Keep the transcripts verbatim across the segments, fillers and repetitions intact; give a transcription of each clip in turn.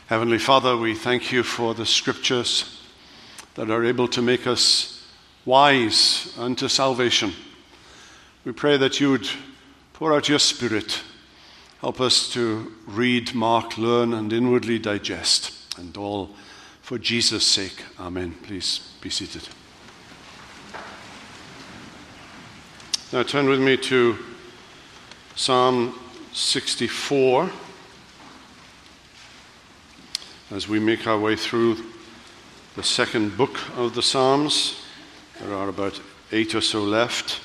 Heavenly Father, we thank you for the scriptures that are able to make us wise unto salvation. We pray that you would pour out your Spirit. Help us to read, mark, learn, and inwardly digest. And all for Jesus' sake. Amen. Please be seated. Now turn with me to Psalm sixty-four. As we make our way through the second book of the Psalms, there are about eight or so left.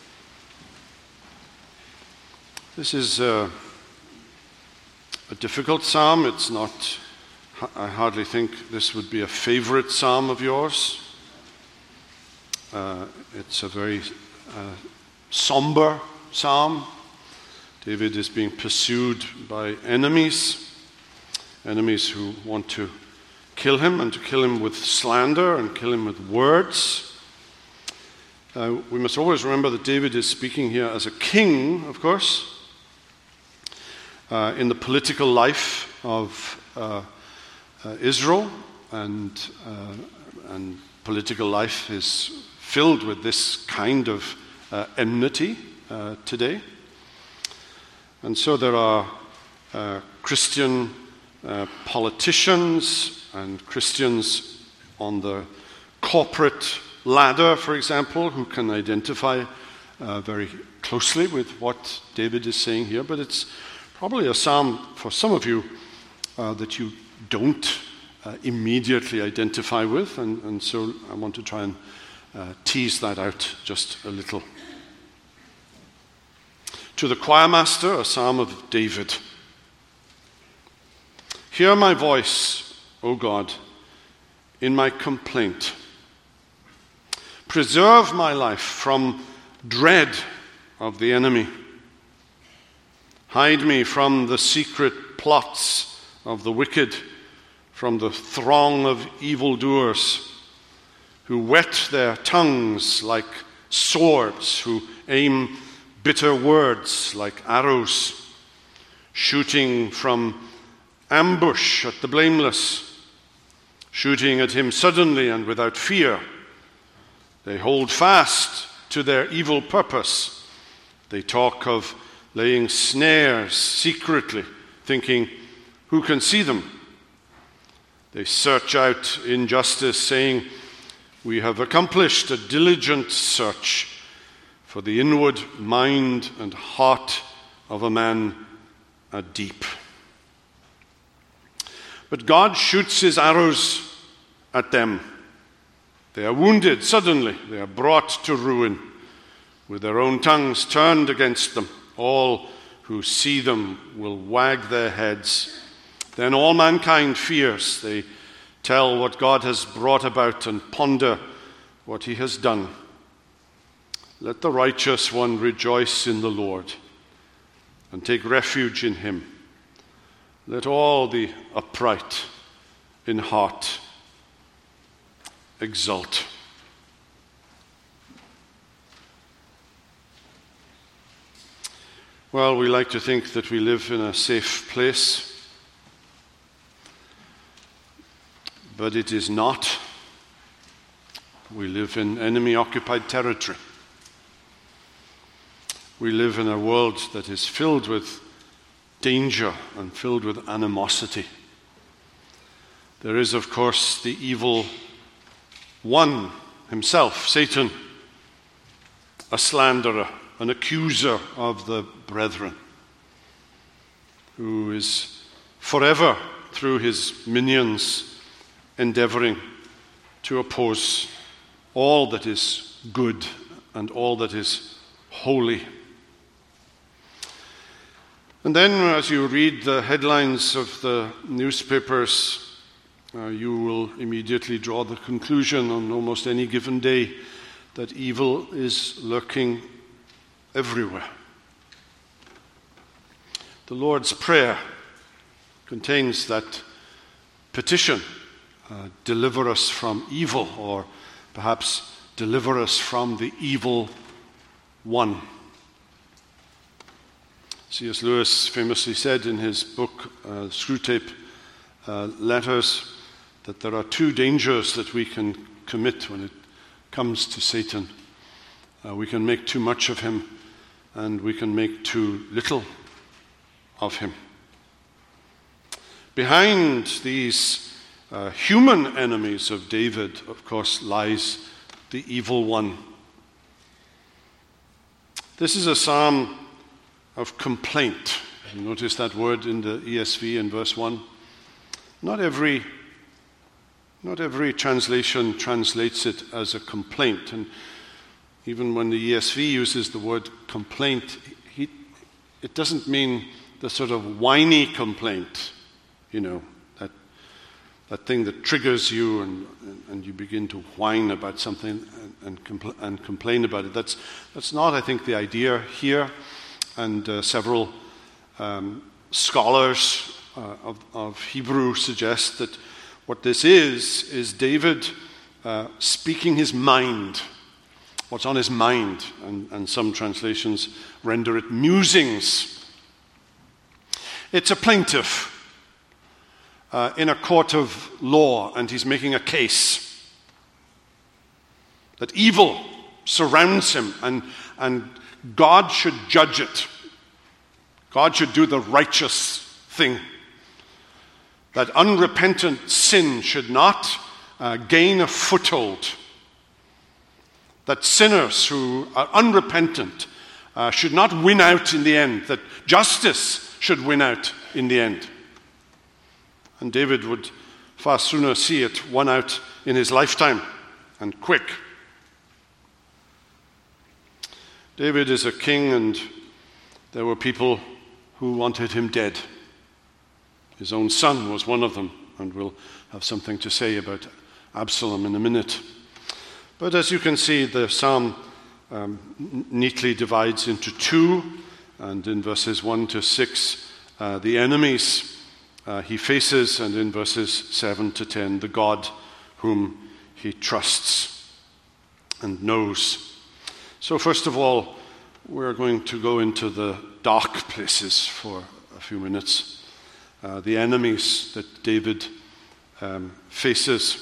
This is a, a difficult psalm. It's not, I hardly think this would be a favorite psalm of yours. Uh, it's a very uh, somber psalm. David is being pursued by enemies. Enemies who want to kill him, and to kill him with slander and kill him with words. Uh, we must always remember that David is speaking here as a king, of course, uh, in the political life of uh, uh, Israel, and uh, and political life is filled with this kind of uh, enmity uh, today. And so there are uh, Christian Uh, politicians and Christians on the corporate ladder, for example, who can identify uh, very closely with what David is saying here. But it's probably a psalm for some of you uh, that you don't uh, immediately identify with, and, and so I want to try and uh, tease that out just a little. To the choir master, a psalm of David. Hear my voice, O God, in my complaint. Preserve my life from dread of the enemy. Hide me from the secret plots of the wicked, from the throng of evildoers, who whet their tongues like swords, who aim bitter words like arrows, shooting from ambush at the blameless, shooting at him suddenly and without fear. They hold fast to their evil purpose. They talk of laying snares secretly, thinking, who can see them? They search out injustice, saying, we have accomplished a diligent search, for the inward mind and heart of a man are deep. But God shoots his arrows at them. They are wounded suddenly. They are brought to ruin, with their own tongues turned against them. All who see them will wag their heads. Then all mankind fears. They tell what God has brought about and ponder what he has done. Let the righteous one rejoice in the Lord and take refuge in him. Let all the upright in heart exult. Well, we like to think that we live in a safe place, but it is not. We live in enemy-occupied territory. We live in a world that is filled with danger and filled with animosity. There is, of course, the evil one himself, Satan, a slanderer, an accuser of the brethren, who is forever, through his minions, endeavoring to oppose all that is good and all that is holy. And then, as you read the headlines of the newspapers, uh, you will immediately draw the conclusion on almost any given day that evil is lurking everywhere. The Lord's Prayer contains that petition, uh, deliver us from evil, or perhaps deliver us from the evil one. C S Lewis famously said in his book, uh, Screwtape uh, letters, that there are two dangers that we can commit when it comes to Satan. Uh, we can make too much of him, and we can make too little of him. Behind these uh, human enemies of David, of course, lies the evil one. This is a psalm of complaint. You notice that word in the E S V in verse one. Not every, not every translation translates it as a complaint. And even when the E S V uses the word complaint, he, it doesn't mean the sort of whiny complaint, you know, that that thing that triggers you and, and you begin to whine about something and, and, compl- and complain about it. That's, that's not, I think, the idea here. And uh, several um, scholars uh, of, of Hebrew suggest that what this is, is David uh, speaking his mind, what's on his mind. And, and some translations render it musings. It's a plaintiff Uh, in a court of law, and he's making a case that evil surrounds him, and, and God should judge it. God should do the righteous thing. That unrepentant sin should not uh, gain a foothold. That sinners who are unrepentant uh, should not win out in the end. That justice should win out in the end. And David would far sooner see it won out in his lifetime, and quick. David is a king, and there were people who wanted him dead. His own son was one of them, and we'll have something to say about Absalom in a minute. But as you can see, the psalm um, neatly divides into two, and in verses one to six, uh, the enemies Uh, he faces, and in verses seven to ten, the God whom he trusts and knows. So first of all, we're going to go into the dark places for a few minutes. Uh, the enemies that David um, faces.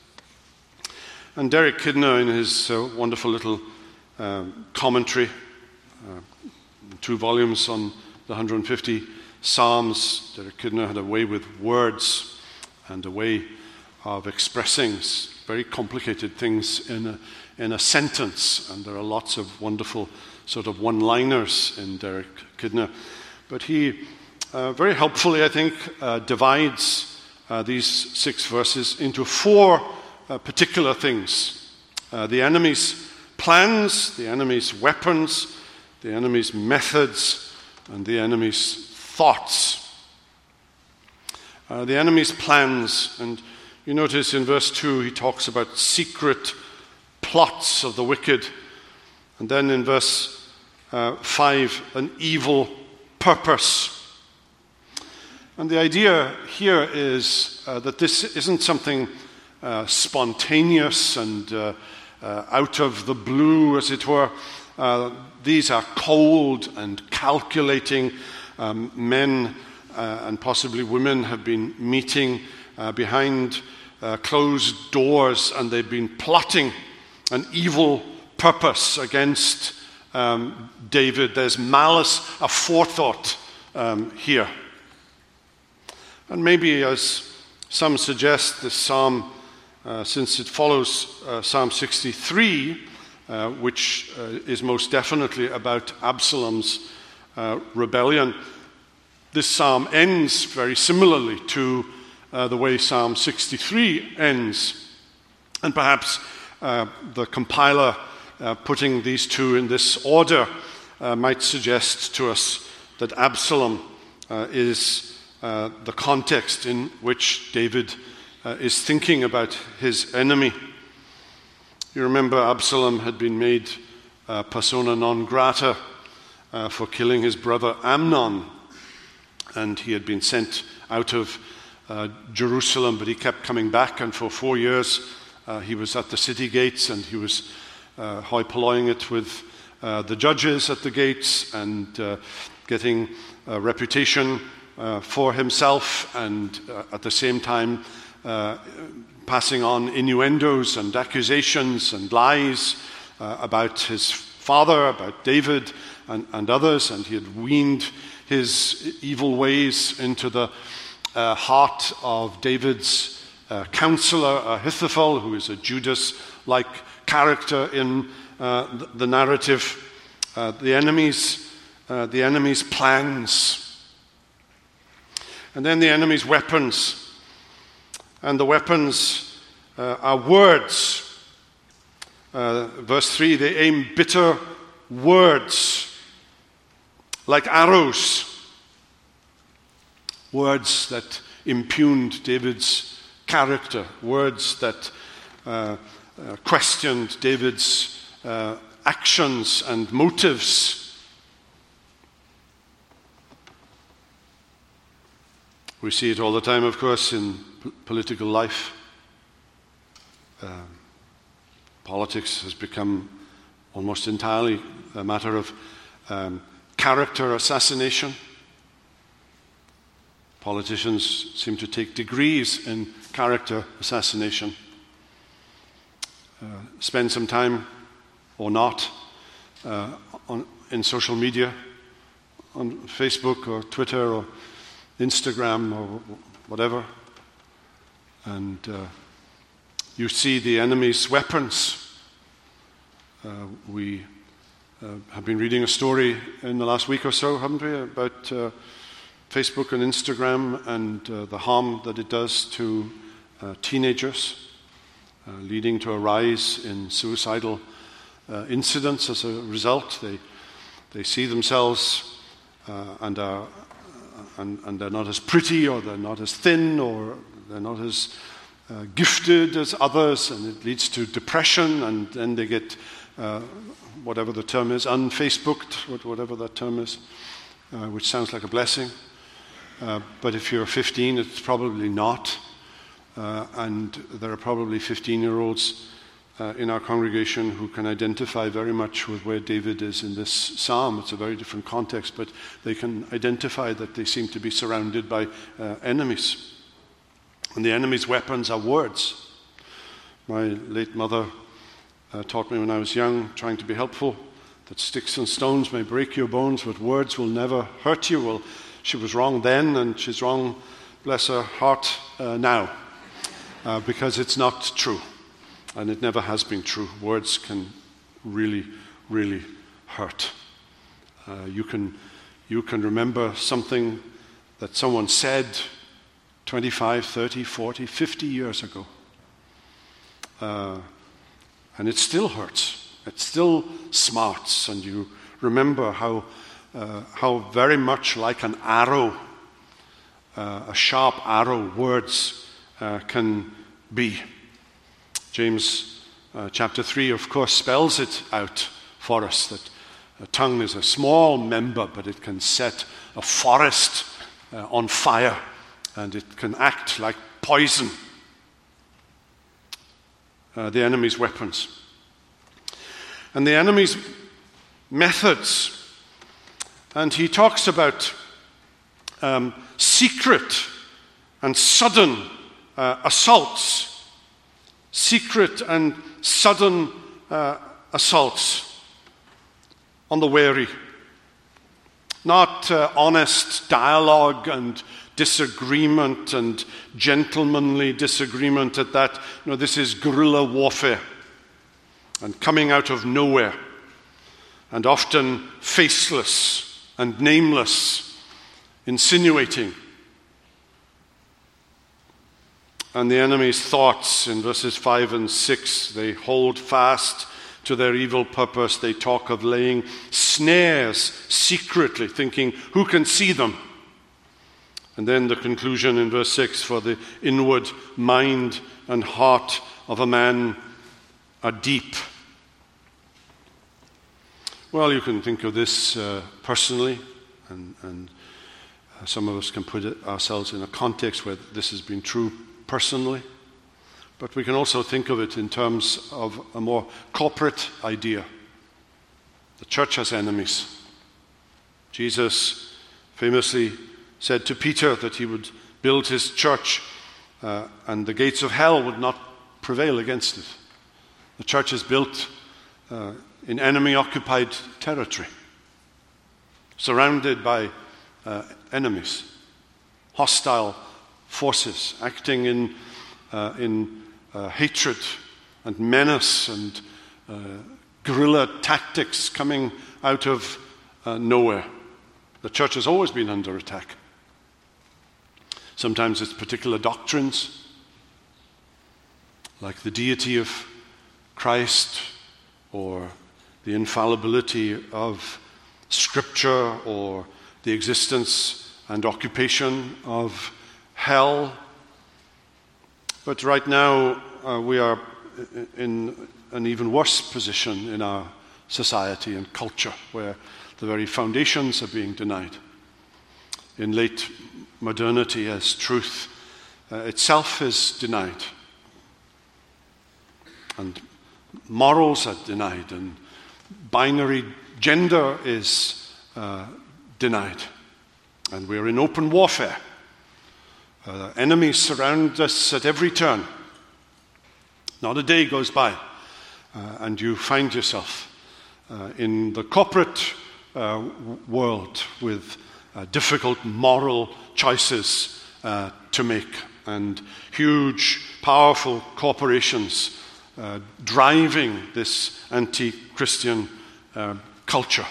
And Derek Kidner, in his uh, wonderful little um, commentary, uh, two volumes on the one hundred fifty Psalms, Derek Kidner had a way with words and a way of expressing very complicated things in a, in a sentence. And there are lots of wonderful sort of one-liners in Derek Kidner. But he uh, very helpfully, I think, uh, divides uh, these six verses into four uh, particular things. Uh, the enemy's plans, the enemy's weapons, the enemy's methods, and the enemy's thoughts. Uh, the enemy's plans, and you notice in verse two he talks about secret plots of the wicked, and then in verse uh, five, an evil purpose. And the idea here is uh, that this isn't something uh, spontaneous and uh, uh, out of the blue, as it were. Uh, these are cold and calculating. Um, men uh, and possibly women have been meeting uh, behind uh, closed doors, and they've been plotting an evil purpose against um, David. There's malice aforethought um, here. And maybe, as some suggest, this psalm, uh, since it follows uh, Psalm sixty-three, uh, which uh, is most definitely about Absalom's Uh, rebellion. This psalm ends very similarly to uh, the way Psalm sixty-three ends. And perhaps uh, the compiler uh, putting these two in this order uh, might suggest to us that Absalom uh, is uh, the context in which David uh, is thinking about his enemy. You remember Absalom had been made uh, persona non grata Uh, for killing his brother Amnon, and he had been sent out of uh, Jerusalem, but he kept coming back, and for four years uh, he was at the city gates, and he was uh, hoi polloing it with uh, the judges at the gates, and uh, getting a reputation uh, for himself, and uh, at the same time uh, passing on innuendos and accusations and lies uh, about his father, about David and, and others, and he had weaned his evil ways into the uh, heart of David's uh, counselor Ahithophel, who is a Judas-like character in uh, the, the narrative. Uh, the enemy's, uh, the enemy's plans, and then the enemy's weapons. And the weapons uh, are words. Uh, verse three, they aim bitter words like arrows. Words that impugned David's character. Words that uh, uh, questioned David's uh, actions and motives. We see it all the time, of course, in p- political life. Um, politics has become almost entirely a matter of um, character assassination. Politicians seem to take degrees in character assassination. Uh, spend some time, or not, uh, on, in social media, on Facebook or Twitter or Instagram or whatever, and uh, you see the enemy's weapons. Uh, we uh, have been reading a story in the last week or so, haven't we, about uh, Facebook and Instagram and uh, the harm that it does to uh, teenagers, uh, leading to a rise in suicidal uh, incidents as a result. They they see themselves uh, and are and, and they're not as pretty, or they're not as thin, or they're not as uh, gifted as others, and it leads to depression, and then they get uh, whatever the term is, unfacebooked, whatever that term is, uh, which sounds like a blessing. Uh, but if you're fifteen, it's probably not. Uh, and there are probably fifteen-year-olds uh, in our congregation who can identify very much with where David is in this psalm. It's a very different context, but they can identify that they seem to be surrounded by uh, enemies. And the enemy's weapons are words. My late mother uh, taught me when I was young, trying to be helpful, that sticks and stones may break your bones, but words will never hurt you. Well, she was wrong then, and she's wrong, bless her heart, uh, now. Uh, because it's not true, and it never has been true. Words can really, really hurt. Uh, you can, you can remember something that someone said twenty-five, thirty, forty, fifty years ago, uh, and it still hurts. It still smarts, and you remember how, uh, how very much like an arrow, uh, a sharp arrow, words Uh, can be. James uh, chapter three, of course, spells it out for us, that a tongue is a small member, but it can set a forest uh, on fire, and it can act like poison. Uh, the enemy's weapons. And the enemy's methods. And he talks about um, secret and sudden Uh, assaults, secret and sudden uh, assaults on the wary. Not uh, honest dialogue and disagreement and gentlemanly disagreement at that. No, this is guerrilla warfare and coming out of nowhere, and often faceless and nameless, insinuating. And the enemy's thoughts in verses five and six, they hold fast to their evil purpose. They talk of laying snares secretly, thinking, who can see them? And then the conclusion in verse six, for the inward mind and heart of a man are deep. Well, you can think of this uh, personally, and, and uh, some of us can put it, ourselves in a context where this has been true personally, but we can also think of it in terms of a more corporate idea. The church has enemies. Jesus famously said to Peter that he would build his church uh, and the gates of hell would not prevail against it. The church is built uh, in enemy-occupied territory, surrounded by uh, enemies, hostile forces acting in, uh, in uh, hatred and menace and uh, guerrilla tactics coming out of uh, nowhere. The church has always been under attack. Sometimes it's particular doctrines, like the deity of Christ or the infallibility of Scripture or the existence and occupation of hell. But right now uh, we are in an even worse position in our society and culture, where the very foundations are being denied. In late modernity, as truth uh, itself is denied, and morals are denied, and binary gender is uh, denied, and we're in open warfare. Uh, enemies surround us at every turn. Not a day goes by, uh, and you find yourself uh, in the corporate uh, world with uh, difficult moral choices uh, to make, and huge, powerful corporations uh, driving this anti-Christian uh, culture.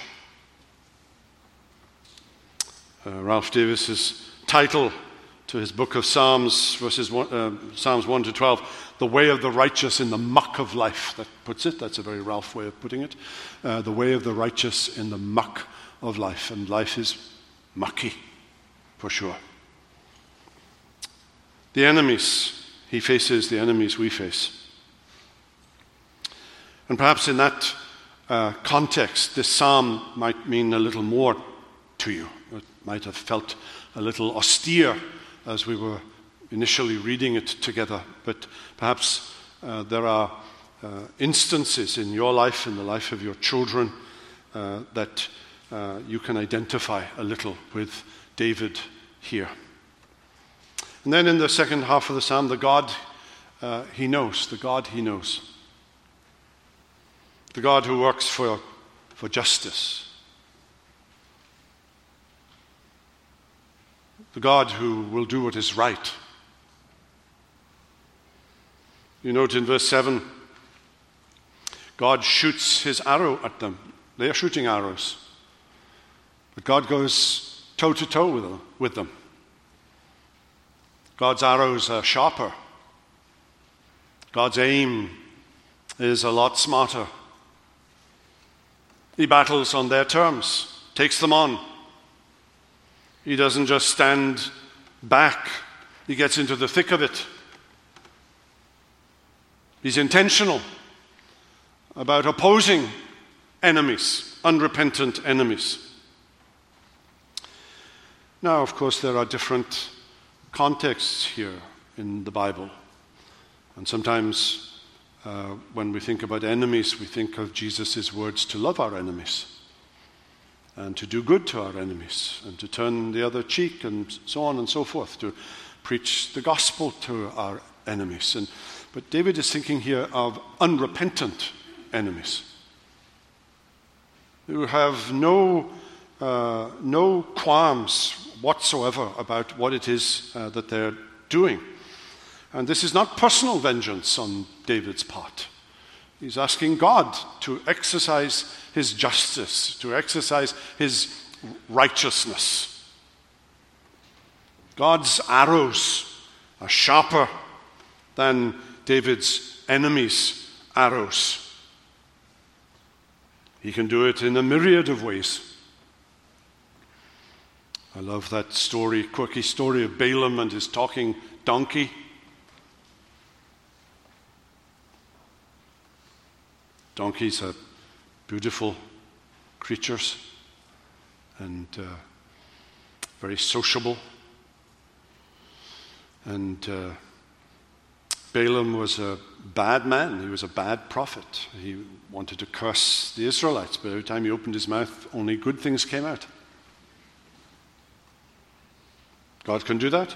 Uh, Ralph Davis's title to his book of Psalms, verses one, uh, Psalms one to twelve, "The way of the righteous in the muck of life." That puts it. That's a very Ralph way of putting it. Uh, the way of the righteous in the muck of life, and life is mucky, for sure. The enemies he faces, the enemies we face, and perhaps in that uh, context, this psalm might mean a little more to you. It might have felt a little austere as we were initially reading it together, but perhaps uh, there are uh, instances in your life, in the life of your children, uh, that uh, you can identify a little with David here. And then in the second half of the psalm, the God uh, he knows, the God he knows, the God who works for, for justice, the God who will do what is right. You note in verse seven, God shoots his arrow at them. They are shooting arrows. But God goes toe-to-toe with them, with them. God's arrows are sharper. God's aim is a lot smarter. He battles on their terms, takes them on. He doesn't just stand back. He gets into the thick of it. He's intentional about opposing enemies, unrepentant enemies. Now, of course, there are different contexts here in the Bible. And sometimes uh, when we think about enemies, we think of Jesus' words to love our enemies, and to do good to our enemies, and to turn the other cheek, and so on and so forth, to preach the gospel to our enemies. And, but David is thinking here of unrepentant enemies who have no, uh, no qualms whatsoever about what it is uh, that they're doing. And this is not personal vengeance on David's part. He's asking God to exercise his justice, to exercise his righteousness. God's arrows are sharper than David's enemies' arrows. He can do it in a myriad of ways. I love that story, quirky story of Balaam and his talking donkey. Donkeys are beautiful creatures and uh, very sociable. And uh, Balaam was a bad man. He was a bad prophet. He wanted to curse the Israelites, but every time he opened his mouth, only good things came out. God can do that.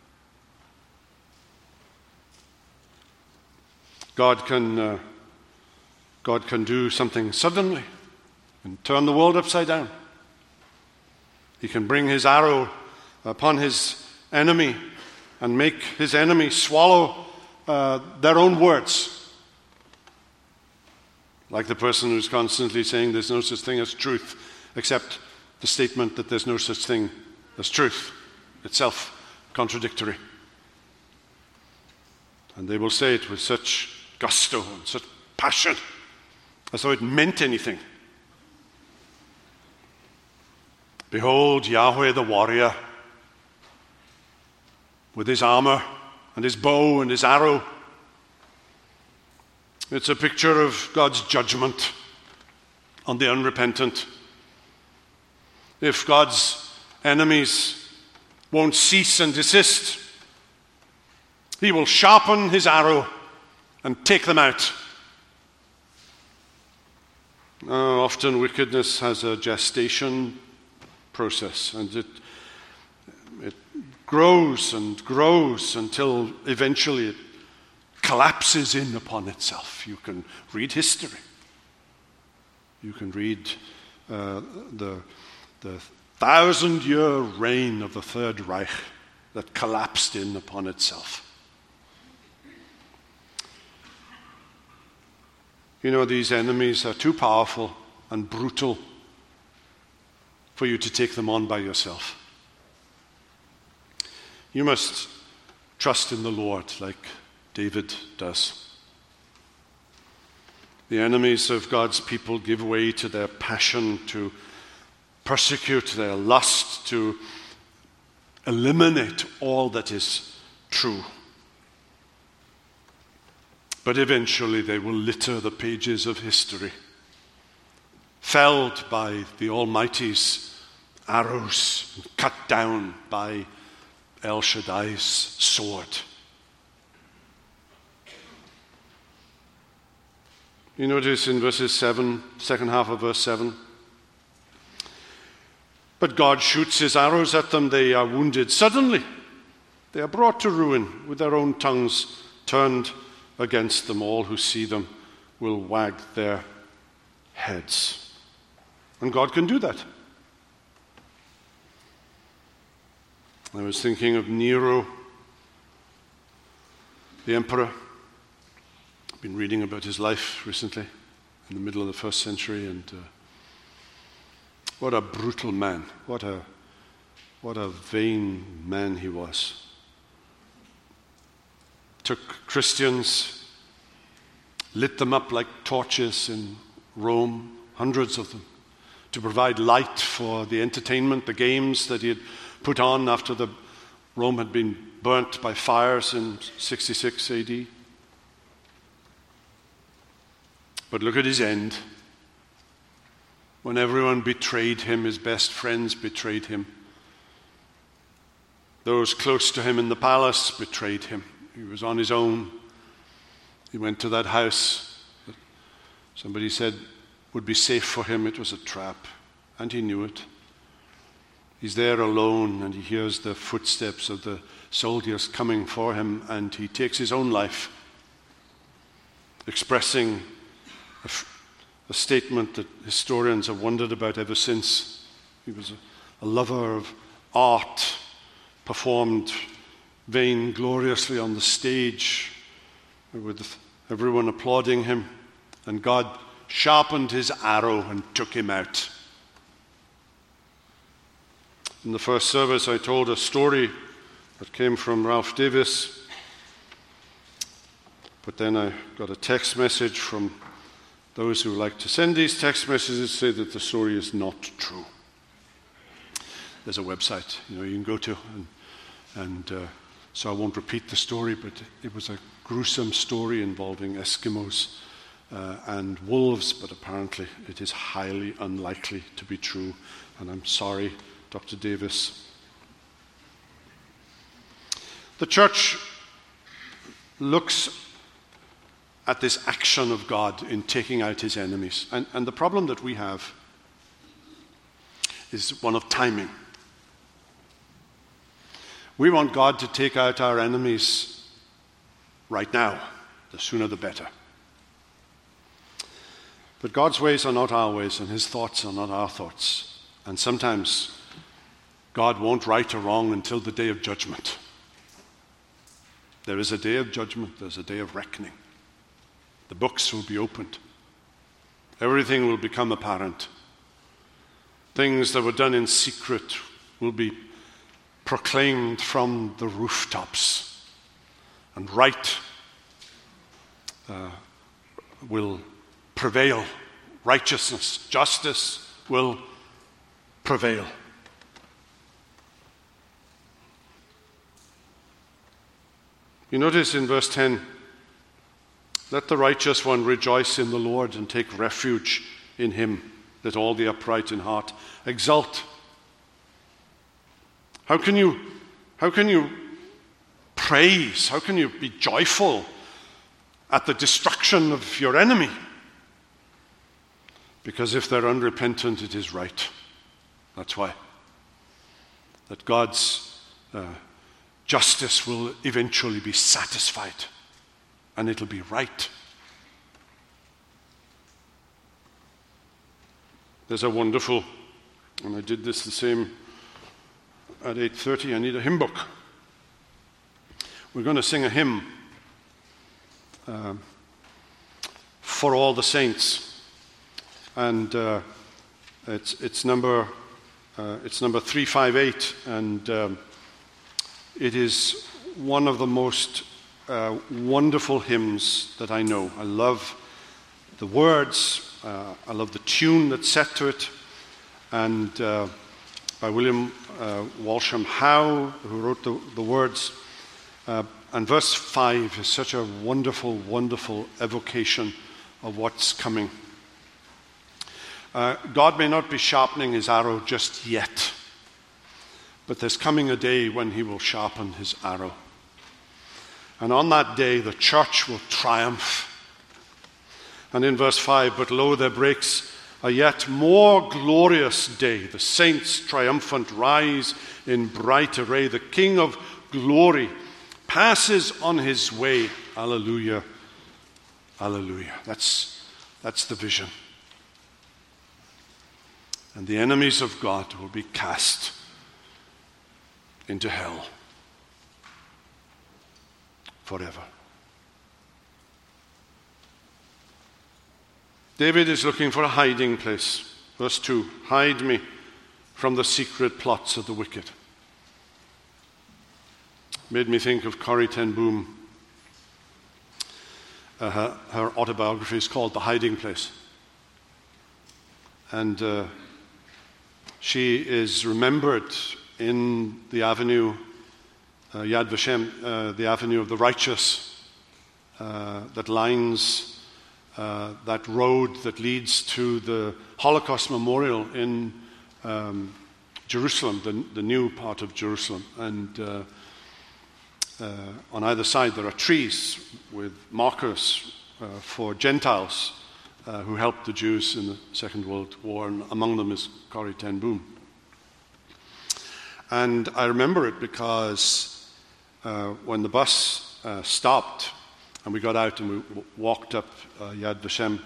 God can, uh, God can do something suddenly and turn the world upside down. He can bring his arrow upon his enemy and make his enemy swallow uh, their own words. Like the person who's constantly saying there's no such thing as truth, except the statement that there's no such thing as truth, itself contradictory. And they will say it with such gusto and such passion, as though it meant anything. Behold, Yahweh the warrior, with his armor and his bow and his arrow. It's a picture of God's judgment on the unrepentant. If God's enemies won't cease and desist, he will sharpen his arrow and take them out. Uh, often wickedness has a gestation process, and it it grows and grows until eventually it collapses in upon itself. You can read history. You can read uh, the the thousand-year reign of the Third Reich that collapsed in upon itself. You know, these enemies are too powerful and brutal for you to take them on by yourself. You must trust in the Lord like David does. The enemies of God's people give way to their passion to persecute, their lust to eliminate all that is true. But eventually they will litter the pages of history, felled by the Almighty's arrows, cut down by El Shaddai's sword. You notice in verses seven, second half of verse seven, but God shoots his arrows at them, they are wounded suddenly. They are brought to ruin with their own tongues turned against them. All who see them will wag their heads. And God can do that. I was thinking of Nero, the emperor. I've been reading about his life recently, in the middle of the first century, and uh, what a brutal man, what a what a vain man he was. Took Christians, lit them up like torches in Rome, hundreds of them, to provide light for the entertainment, the games that he had put on after the Rome had been burnt by fires in sixty-six A D. But look at his end. When everyone betrayed him, his best friends betrayed him. Those close to him in the palace betrayed him. He was on his own. He went to that house that somebody said would be safe for him. It was a trap, and he knew it. He's there alone, and he hears the footsteps of the soldiers coming for him, and he takes his own life, expressing a, a statement that historians have wondered about ever since. He was a, a lover of art, performed vaingloriously on the stage with everyone applauding him, and God sharpened his arrow and took him out. In the first service, I told a story that came from Ralph Davis, but then I got a text message from those who like to send these text messages say that the story is not true. There's a website, you know, you can go to, and, and uh, so I won't repeat the story, but it was a gruesome story involving Eskimos uh, and wolves, but apparently it is highly unlikely to be true, and I'm sorry, Doctor Davis. The church looks at this action of God in taking out his enemies. And, and the problem that we have is one of timing. We want God to take out our enemies right now. The sooner the better. But God's ways are not our ways, and his thoughts are not our thoughts. And sometimes God won't right or wrong until the day of judgment. There is a day of judgment. There's a day of reckoning. The books will be opened. Everything will become apparent. Things that were done in secret will be proclaimed from the rooftops. And right uh, will prevail. Righteousness, justice will prevail. You notice in verse ten, let the righteous one rejoice in the Lord and take refuge in him, that all the upright in heart exult. How can you, how can you praise, how can you be joyful at the destruction of your enemy? Because if they're unrepentant, it is right. That's why. That God's uh, justice will eventually be satisfied, and it'll be right. There's a wonderful, and I did this the same at eight thirty, I need a hymn book. We're going to sing a hymn uh, for all the saints, and uh, it's it's number uh, it's number three five eight, and um, it is one of the most uh, wonderful hymns that I know. I love the words, uh, I love the tune that's set to it, and uh, by William uh, Walsham Howe, who wrote the, the words. Uh, and verse five is such a wonderful, wonderful evocation of what's coming. Uh, God may not be sharpening his arrow just yet, but there's coming a day when he will sharpen his arrow. And on that day, the church will triumph. And in verse five, but lo, there breaks a yet more glorious day. The saints triumphant rise in bright array. The King of glory passes on his way. Alleluia. Alleluia. That's, that's the vision. And the enemies of God will be cast into hell forever. David is looking for a hiding place. Verse two, hide me from the secret plots of the wicked. Made me think of Corrie ten Boom. Uh, her, her autobiography is called The Hiding Place. And uh, she is remembered in the avenue, uh, Yad Vashem, uh, the avenue of the righteous, uh, that lines uh, that road that leads to the Holocaust Memorial in um, Jerusalem, the, the new part of Jerusalem. And uh, uh, on either side there are trees with markers uh, for Gentiles uh, who helped the Jews in the Second World War, and among them is Corrie ten Boom. And I remember it because uh, when the bus uh, stopped and we got out and we w- walked up uh, Yad Vashem,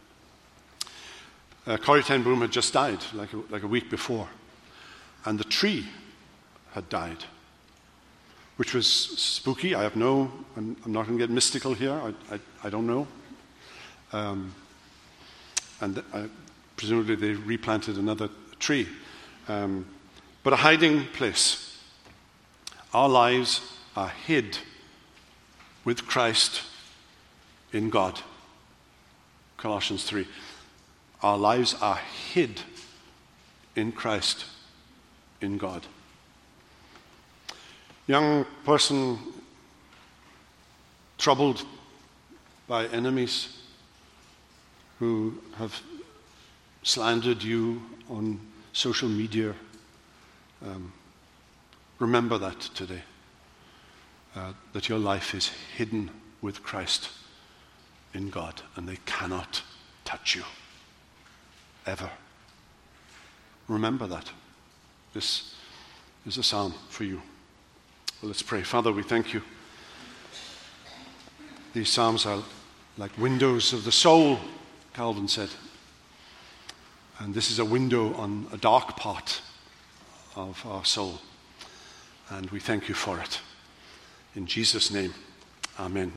uh, Corrie ten Boom had just died, like a, like a week before. And the tree had died, which was spooky. I have no, I'm, I'm not going to get mystical here. I, I, I don't know. Um, and uh, presumably they replanted another tree. Um, But a hiding place. Our lives are hid with Christ in God. Colossians three. Our lives are hid in Christ in God. Young person troubled by enemies who have slandered you on social media. Um, remember that today, uh, that your life is hidden with Christ in God, and they cannot touch you, ever. Remember that. This is a psalm for you. So let's pray. Father, we thank you. These psalms are like windows of the soul, Calvin said. And this is a window on a dark part of our soul. And we thank you for it. In Jesus' name, amen.